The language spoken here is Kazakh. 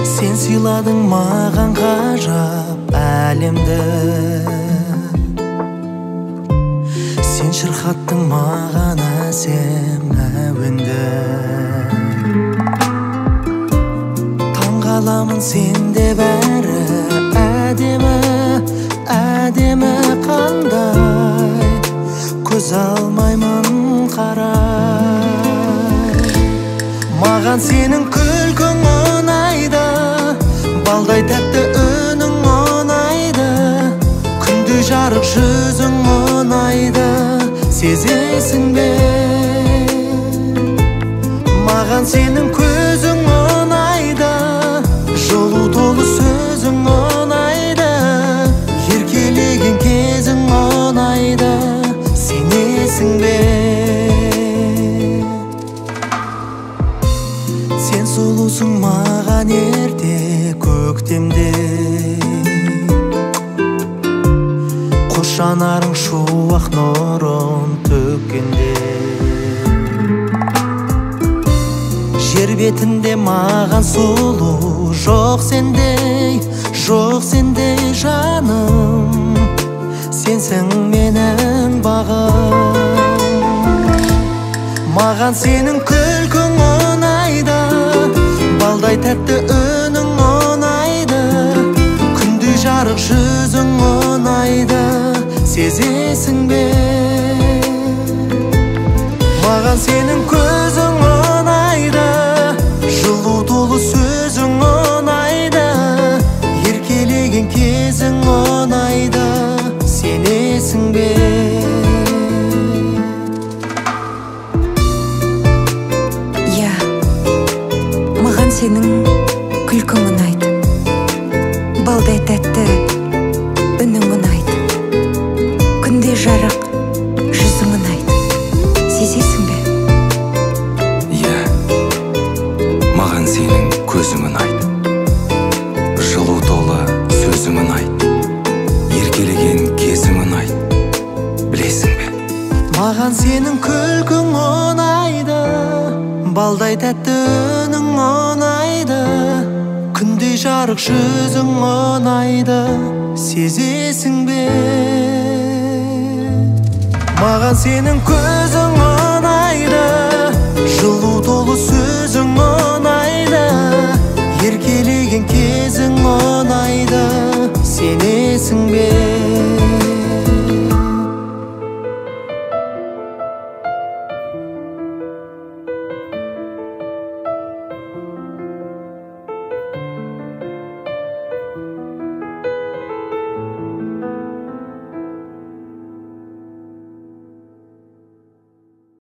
Сен сыйладың маған ғажап әлемді, сен шырқаттың маған әсем әуенді. Таңғаламын сенде бәрі әдемі, әдемі қандай, көз алмаймын қарай. Маған сенің күлкің ұнайды, балдай тәтті үнің ұнайды, күндей жарық жүзің ұнайды, сезесің бе? Маған сенің көзің ұнайды, жылу толы сөзің ұнайды, еркелеген кезің ұнайды, сенесің бе? Сен сұлусың маған ерте көктемде, қос жанарың шуақ нұрын төккенде. Жер бетінде маған сұлу жоқ сендей, жоқ сендей жаным, сенсің менің бағым. Маған сенің күлкің ұнайды, балдай тәтті үнің ұнайды, күндей жарық жүзің ұнайды, сезесің бе? Маған сенің көзің ұнайды, жылу толы сөзің ұнайды, еркелеген кезің ұнайды, сенесің бе? Сенің күлкің ұнайды, балдай тәтті үнің ұнайды, күндей жарық жүзің ұнайды, сезесің бе? Маған сенің көзің ұнайды, жылу толы сөзің ұнайды, еркелеген кезің ұнайды, білесің бе? Маған сенің күлкің ұнайды, балдай тәтті үнің ұнайды, күндей жарық жүзің ұнайды, сезесің бе? Маған сенің көзің ұнайды, жылу толы